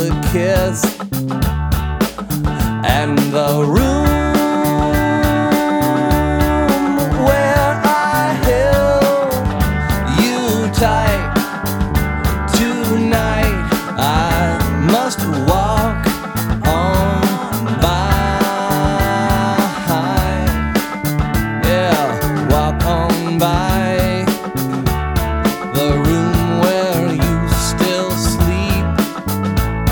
kiss, and the room where I held you tight tonight, I must